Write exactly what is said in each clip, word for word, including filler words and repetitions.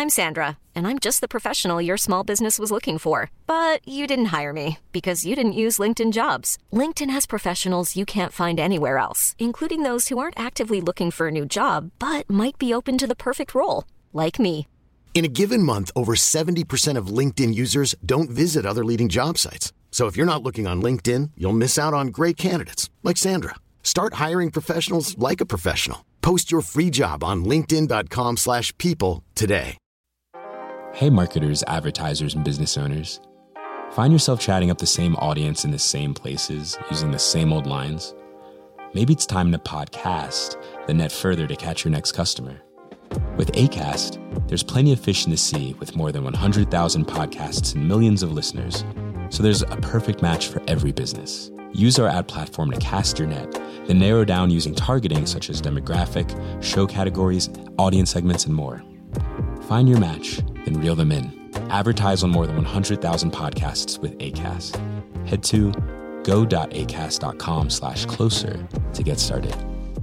I'm Sandra, and I'm just the professional your small business was looking for. But you didn't hire me because you didn't use LinkedIn Jobs. LinkedIn has professionals you can't find anywhere else, including those who aren't actively looking for a new job, but might be open to the perfect role, like me. In a given month, over seventy percent of LinkedIn users don't visit other leading job sites. So if you're not looking on LinkedIn, you'll miss out on great candidates like Sandra. Start hiring professionals like a professional. Post your free job on linkedin dot com slash people today. Hey marketers, advertisers, and business owners. Find yourself chatting up the same audience in the same places, using the same old lines? Maybe it's time to podcast, then net further to catch your next customer. With Acast, there's plenty of fish in the sea with more than one hundred thousand podcasts and millions of listeners. So there's a perfect match for every business. Use our ad platform to cast your net, then narrow down using targeting such as demographic, show categories, audience segments, and more. Find your match, then reel them in. Advertise on more than one hundred thousand podcasts with Acast. Head to go.acast.com slash closer to get started.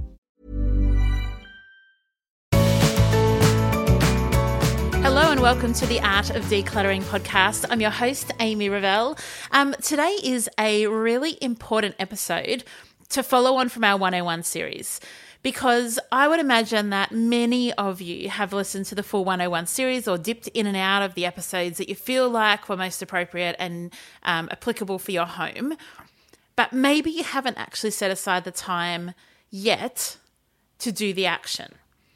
Hello and welcome to the Art of Decluttering podcast. I'm your host, Amy Revell. Um, today is a really important episode to follow on from our one oh one series, because I would imagine that many of you have listened to the full one oh one series or dipped in and out of the episodes that you feel like were most appropriate and um, applicable for your home. But maybe you haven't actually set aside the time yet to do the action.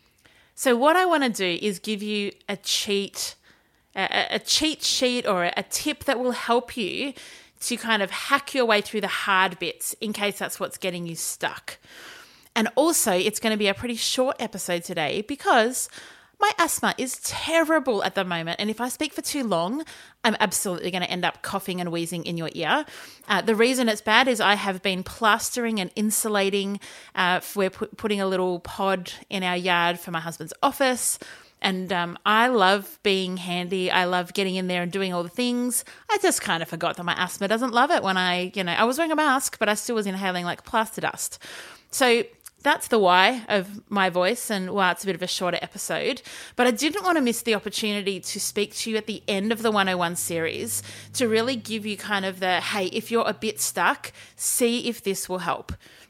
So what I want to do is give you a cheat, a, a cheat sheet or a tip that will help you to kind of hack your way through the hard bits in case that's what's getting you stuck. And also, it's going to be a pretty short episode today because my asthma is terrible at the moment. And if I speak for too long, I'm absolutely going to end up coughing and wheezing in your ear. Uh, the reason it's bad is I have been plastering and insulating. Uh, we're put, putting a little pod in our yard for my husband's office. And um, I love being handy. I love getting in there and doing all the things. I just kind of forgot that my asthma doesn't love it when I, you know, I was wearing a mask, but I still was inhaling like plaster dust. So that's the why of my voice and why it's a bit of a shorter episode. But I didn't want to miss the opportunity to speak to you at the end of the one oh one series to really give you kind of the, hey, if you're a bit stuck, see if this will help.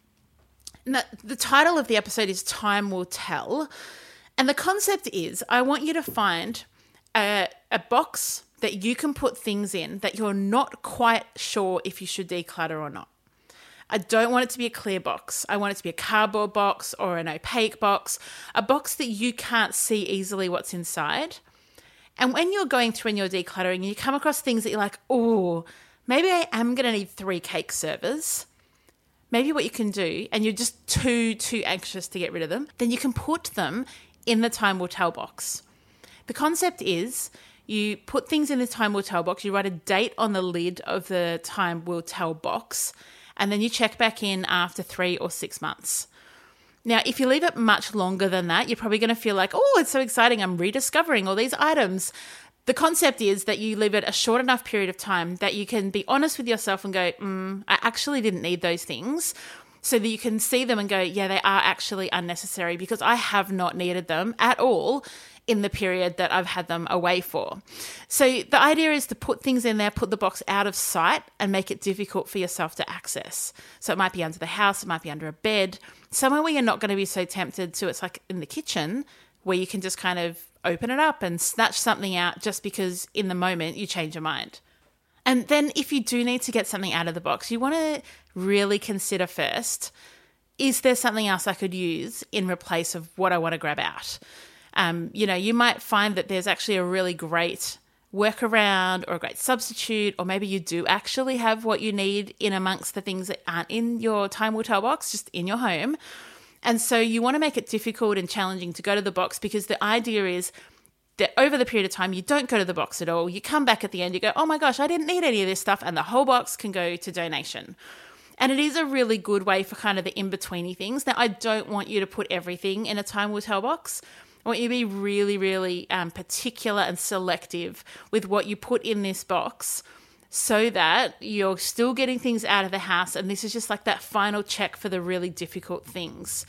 Now, the title of the episode is Time Will Tell. And the concept is I want you to find a, a box that you can put things in that you're not quite sure if you should declutter or not. I don't want it to be a clear box. I want it to be a cardboard box or an opaque box, a box that you can't see easily what's inside. And when you're going through and you're decluttering and you come across things that you're like, oh, maybe I am going to need three cake servers. Maybe what you can do, and you're just too, too anxious to get rid of them, then you can put them in the Time Will Tell box. The concept is you put things in the Time Will Tell box, you write a date on the lid of the Time Will Tell box, and then you check back in after three or six months. Now, if you leave it much longer than that, you're probably going to feel like, oh, it's so exciting, I'm rediscovering all these items. The concept is that you leave it a short enough period of time that you can be honest with yourself and go, mm, I actually didn't need those things, so that you can see them and go, yeah, they are actually unnecessary because I have not needed them at all in the period that I've had them away for. So the idea is to put things in there, put the box out of sight and make it difficult for yourself to access. So it might be under the house, it might be under a bed, somewhere where you're not going to be so tempted to, it's like in the kitchen where you can just kind of open it up and snatch something out just because in the moment you change your mind. And then if you do need to get something out of the box, you want to really consider first, is there something else I could use in replace of what I want to grab out? Um, you know, you might find that there's actually a really great workaround or a great substitute, or maybe you do actually have what you need in amongst the things that aren't in your Time Will Tell box, just in your home. And so you want to make it difficult and challenging to go to the box, because the idea is that over the period of time, you don't go to the box at all. You come back at the end, you go, oh my gosh, I didn't need any of this stuff, and the whole box can go to donation. And it is a really good way for kind of the in-betweeny things. Now, I don't want you to put everything in a Time Will Tell box. I want you to be really, really um, particular and selective with what you put in this box so that you're still getting things out of the house. And this is just like that final check for the really difficult things.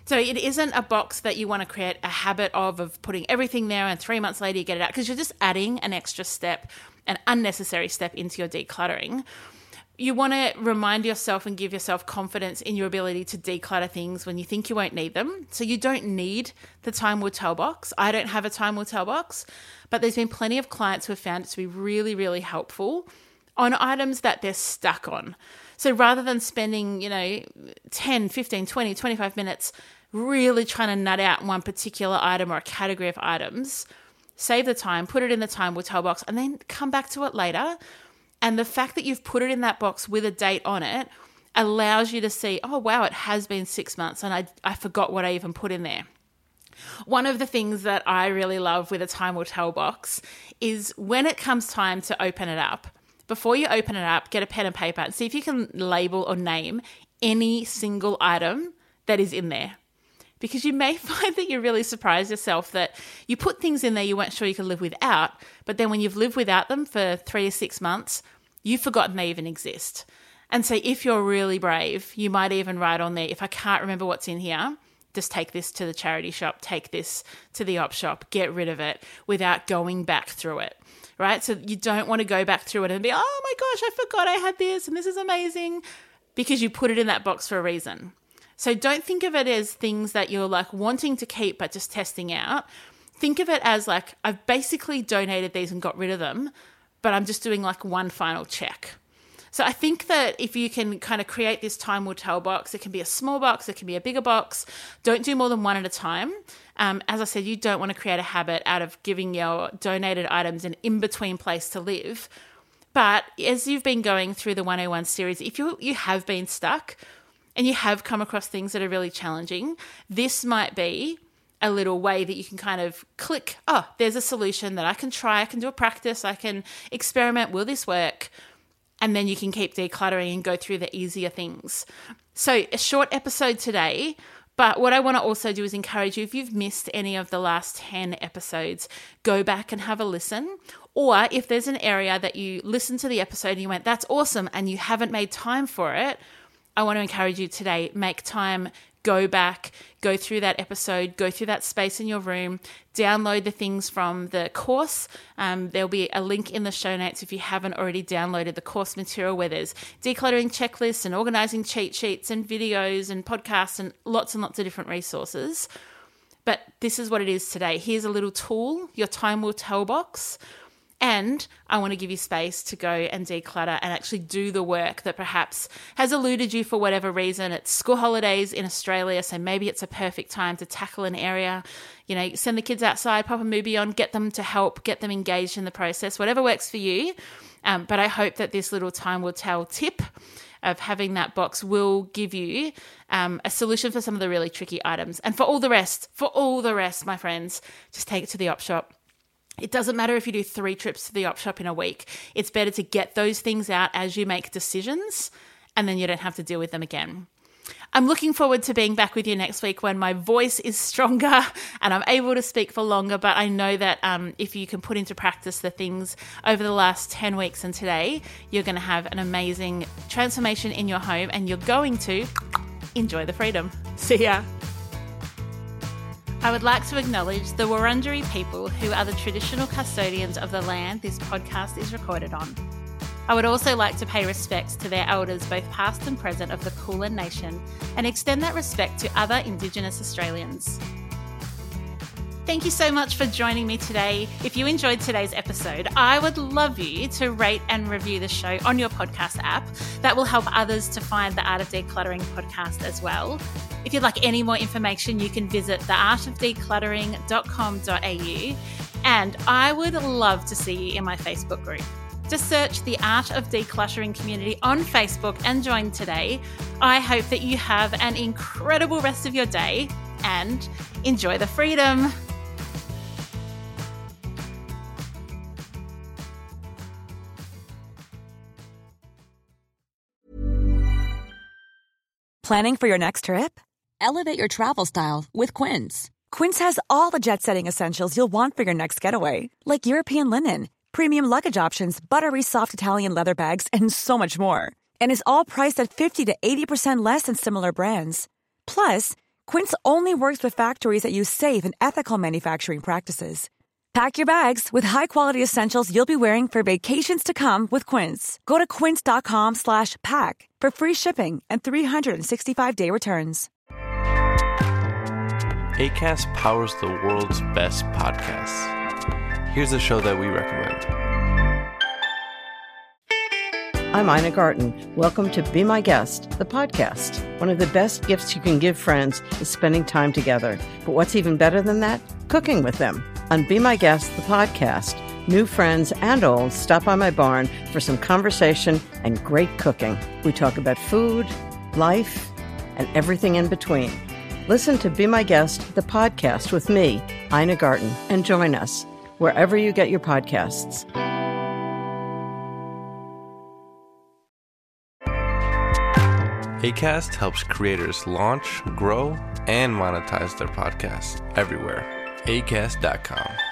So it isn't a box that you want to create a habit of, of putting everything there and three months later you get it out, because you're just adding an extra step, an unnecessary step into your decluttering. You want to remind yourself and give yourself confidence in your ability to declutter things when you think you won't need them. So you don't need the Time Will Tell box. I don't have a Time Will Tell box, but there's been plenty of clients who have found it to be really, really helpful on items that they're stuck on. So rather than spending, you know, ten, fifteen, twenty, twenty-five minutes really trying to nut out one particular item or a category of items, save the time, put it in the Time Will Tell box, and then come back to it later. And the fact that you've put it in that box with a date on it allows you to see, oh, wow, it has been six months and I, I forgot what I even put in there. One of the things that I really love with a Time Will Tell box is when it comes time to open it up, before you open it up, get a pen and paper and see if you can label or name any single item that is in there. Because you may find that you really surprise yourself that you put things in there you weren't sure you could live without, but then when you've lived without them for three to six months, you've forgotten they even exist. And so if you're really brave, you might even write on there, if I can't remember what's in here, just take this to the charity shop, take this to the op shop, get rid of it without going back through it, right? So you don't want to go back through it and be, oh my gosh, I forgot I had this and this is amazing, because you put it in that box for a reason. So don't think of it as things that you're like wanting to keep but just testing out. Think of it as like, I've basically donated these and got rid of them, but I'm just doing like one final check. So I think that if you can kind of create this Time Will Tell box, it can be a small box, it can be a bigger box. Don't do more than one at a time. Um, as I said, you don't want to create a habit out of giving your donated items an in-between place to live. But as you've been going through the one oh one series, if you you have been stuck, and you have come across things that are really challenging, this might be a little way that you can kind of click, oh, there's a solution that I can try, I can do a practice, I can experiment, will this work? And then you can keep decluttering and go through the easier things. So a short episode today, but what I want to also do is encourage you, if you've missed any of the last ten episodes, go back and have a listen. Or if there's an area that you listened to the episode and you went, that's awesome, and you haven't made time for it, I want to encourage you today, make time, go back, go through that episode, go through that space in your room, download the things from the course. Um, there'll be a link in the show notes if you haven't already downloaded the course material, where there's decluttering checklists and organizing cheat sheets and videos and podcasts and lots and lots of different resources. But this is what it is today. Here's a little tool, your Time Will Tell box. And I want to give you space to go and declutter and actually do the work that perhaps has eluded you for whatever reason. It's school holidays in Australia, so maybe it's a perfect time to tackle an area. You know, send the kids outside, pop a movie on, get them to help, get them engaged in the process, whatever works for you. Um, but I hope that this little Time Will Tell tip of having that box will give you um, a solution for some of the really tricky items. And for all the rest, for all the rest, my friends, just take it to the op shop. It doesn't matter if you do three trips to the op shop in a week. It's better to get those things out as you make decisions, and then you don't have to deal with them again. I'm looking forward to being back with you next week when my voice is stronger and I'm able to speak for longer. But I know that um, if you can put into practice the things over the last ten weeks and today, you're going to have an amazing transformation in your home and you're going to enjoy the freedom. See ya. I would like to acknowledge the Wurundjeri people, who are the traditional custodians of the land this podcast is recorded on. I would also like to pay respects to their elders, both past and present, of the Kulin Nation, and extend that respect to other Indigenous Australians. Thank you so much for joining me today. If you enjoyed today's episode, I would love you to rate and review the show on your podcast app. That will help others to find the Art of Decluttering podcast as well. If you'd like any more information, you can visit the art of decluttering dot com dot a u, and I would love to see you in my Facebook group. Just search the Art of Decluttering community on Facebook and join today. I hope that you have an incredible rest of your day and enjoy the freedom. Planning for your next trip? Elevate your travel style with Quince. Quince has all the jet-setting essentials you'll want for your next getaway, like European linen, premium luggage options, buttery soft Italian leather bags, and so much more. And is all priced at fifty to eighty percent less than similar brands. Plus, Quince only works with factories that use safe and ethical manufacturing practices. Pack your bags with high-quality essentials you'll be wearing for vacations to come with Quince. Go to quince.com slash pack for free shipping and three sixty-five day returns. Acast powers the world's best podcasts. Here's a show that we recommend. I'm Ina Garten. Welcome to Be My Guest, the podcast. One of the best gifts you can give friends is spending time together. But what's even better than that? Cooking with them. On Be My Guest, the podcast, new friends and old stop by my barn for some conversation and great cooking. We talk about food, life, and everything in between. Listen to Be My Guest, the podcast with me, Ina Garten, and join us wherever you get your podcasts. Acast helps creators launch, grow, and monetize their podcasts everywhere. Acast dot com.